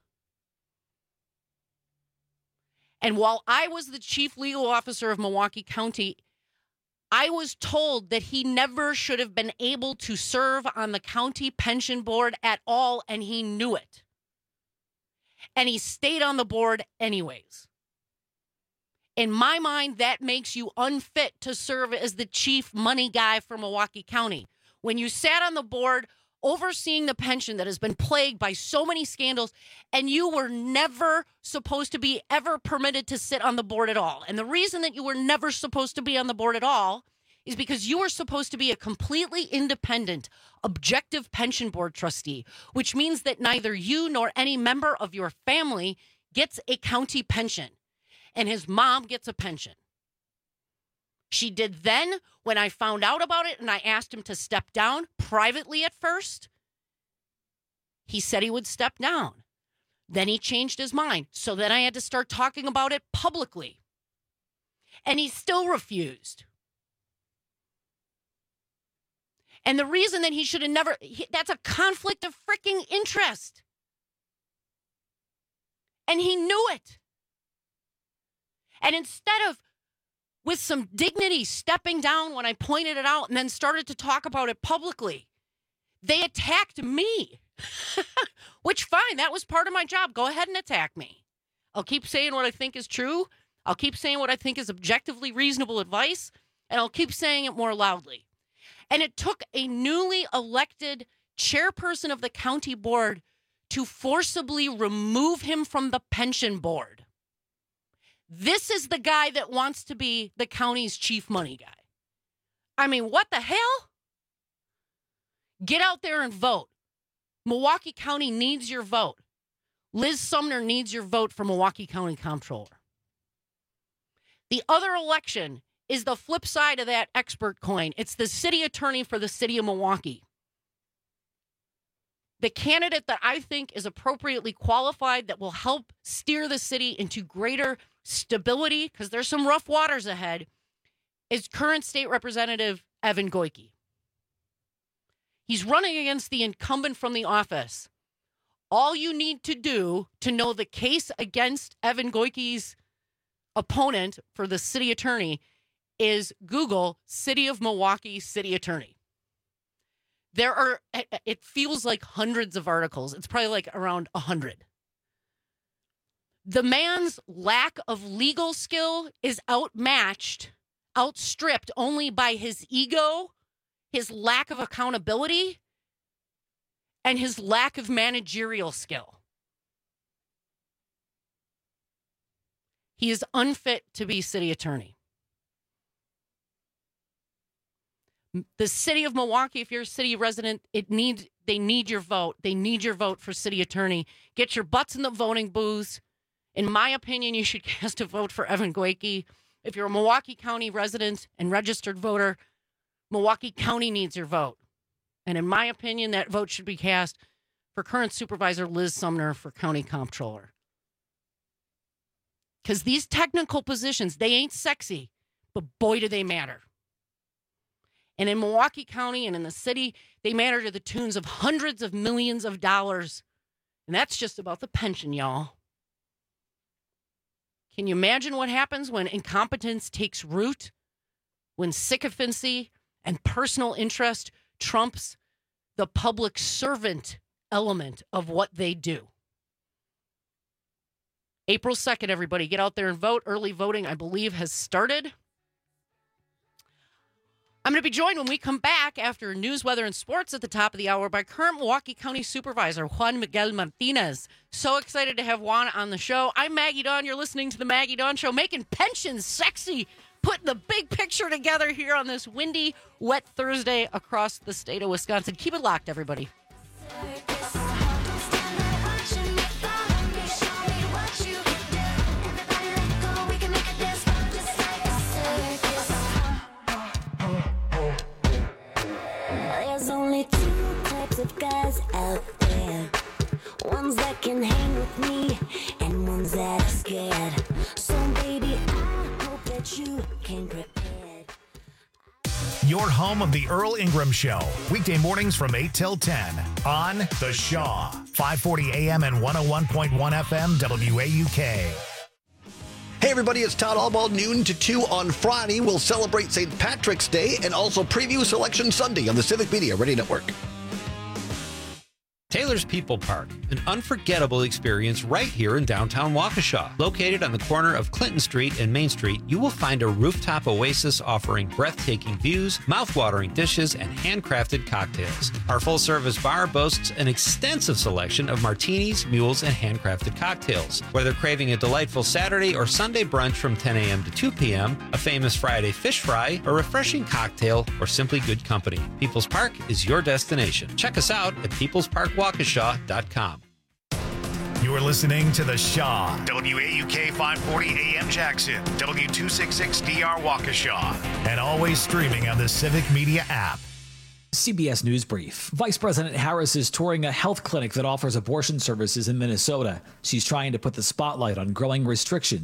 And while I was the chief legal officer of Milwaukee County, I was told that he never should have been able to serve on the county pension board at all, and he knew it. And he stayed on the board anyways. In my mind, that makes you unfit to serve as the chief money guy for Milwaukee County. When you sat on the board overseeing the pension that has been plagued by so many scandals, and you were never supposed to be ever permitted to sit on the board at all. And the reason that you were never supposed to be on the board at all is because you were supposed to be a completely independent, objective pension board trustee, which means that neither you nor any member of your family gets a county pension, and his mom gets a pension. She did then, when I found out about it and I asked him to step down privately at first, he said he would step down. Then he changed his mind. So then I had to start talking about it publicly. And he still refused. And the reason that he should have never, that's a conflict of freaking interest. And he knew it. And instead of, with some dignity, stepping down when I pointed it out and then started to talk about it publicly, they attacked me. Which, fine, that was part of my job. Go ahead and attack me. I'll keep saying what I think is true. I'll keep saying what I think is objectively reasonable advice. And I'll keep saying it more loudly. And it took a newly elected chairperson of the county board to forcibly remove him from the pension board. This is the guy that wants to be the county's chief money guy. I mean, what the hell? Get out there and vote. Milwaukee County needs your vote. Liz Sumner needs your vote for Milwaukee County Comptroller. The other election is the flip side of that expert coin. It's the city attorney for the city of Milwaukee. The candidate that I think is appropriately qualified, that will help steer the city into greater stability, because there's some rough waters ahead, is current state representative Evan Goyke. He's running against the incumbent from the office. All you need to do to know the case against Evan Goyke's opponent for the city attorney is Google City of Milwaukee City Attorney. There are, it feels like hundreds of articles. It's probably like around 100. The man's lack of legal skill is outmatched, outstripped only by his ego, his lack of accountability, and his lack of managerial skill. He is unfit to be city attorney. The city of Milwaukee, if you're a city resident, they need your vote. They need your vote for city attorney. Get your butts in the voting booths. In my opinion, you should cast a vote for Evan Goyke. If you're a Milwaukee County resident and registered voter, Milwaukee County needs your vote. And in my opinion, that vote should be cast for current supervisor Liz Sumner for county comptroller. Because these technical positions, they ain't sexy, but boy, do they matter. And in Milwaukee County and in the city, they matter to the tunes of hundreds of millions of dollars. And that's just about the pension, y'all. Can you imagine what happens when incompetence takes root? When sycophancy and personal interest trumps the public servant element of what they do? April 2nd, everybody, get out there and vote. Early voting, I believe, has started. I'm going to be joined when we come back after news, weather, and sports at the top of the hour by current Milwaukee County Supervisor Juan Miguel Martinez. So excited to have Juan on the show. I'm Maggie Dawn. You're listening to The Maggie Dawn Show, making pensions sexy, putting the big picture together here on this windy, wet Thursday across the state of Wisconsin. Keep it locked, everybody. There's only two types of guys out there. Ones that can hang with me and ones that are scared. So baby, I hope that you came prepared. Your home of the Earl Ingram Show. Weekday mornings from 8 till 10 on The Shaw. 540 AM and 101.1 FM WAUK. Hey everybody, it's Todd Albaugh, noon to 2 on Friday. We'll celebrate St. Patrick's Day and also preview Selection Sunday on the Civic Media Radio Network. Taylor Tyler's People Park, an unforgettable experience right here in downtown Waukesha. Located on the corner of Clinton Street and Main Street, you will find a rooftop oasis offering breathtaking views, mouth-watering dishes, and handcrafted cocktails. Our full-service bar boasts an extensive selection of martinis, mules, and handcrafted cocktails. Whether craving a delightful Saturday or Sunday brunch from 10 a.m. to 2 p.m., a famous Friday fish fry, a refreshing cocktail, or simply good company, People's Park is your destination. Check us out at peoplesparkwaukesha.com. You are listening to The Shaw, WAUK 540 AM Jackson, W266DR Waukesha, and always streaming on the Civic Media app. CBS News Brief. Vice President Harris is touring a health clinic that offers abortion services in Minnesota. She's trying to put the spotlight on growing restrictions